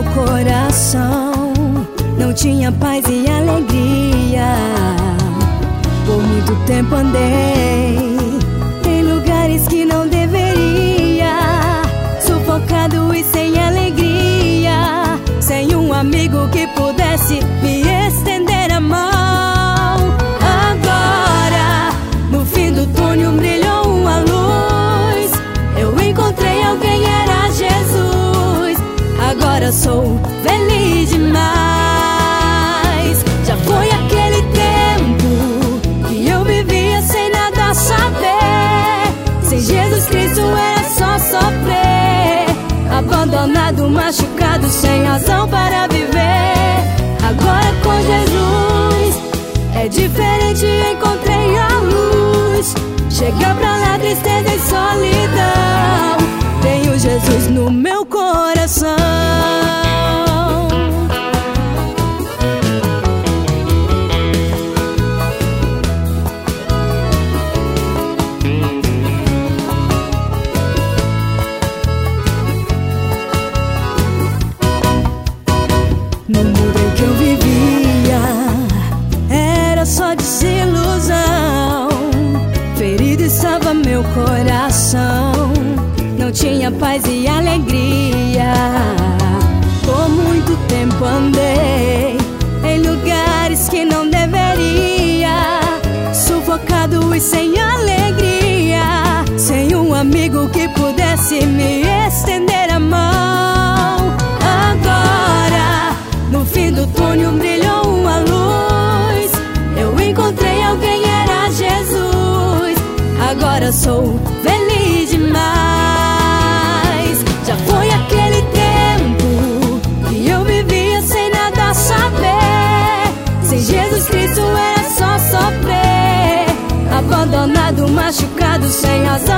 coração não tinha paz e alegria. Por muito tempo andei em lugares que não deveria, sufocado e sem alegria, sem um amigo que pudesse me estender a mão. Agora, no fim do túnel brilhou uma luz. Eu encontrei alguém, era Jesus. Agora sou feliz demais. Já foi aquele tempo que eu vivia sem nada saber. Sem Jesus Cristo era só sofrer, abandonado, machucado, sem razão para viver. Agora com Jesus é diferente, encontrei a luz. Chega pra lá tristeza e solidão, tenho Jesus no meu coração. No mundo em que eu vivia era só desilusão, ferido estava meu coração, não tinha paz e alegria. Por muito tempo andei em lugares que não deveria, sufocado e sem alegria, sem um amigo que pudesse me estender a mão. Agora, no fim do túnel brilhou uma luz. Eu encontrei alguém, era Jesus. Agora sou feliz demais. Já foi aquele tempo que eu vivia sem nada saber. Sem Jesus Cristo era só sofrer, abandonado, machucado, sem razão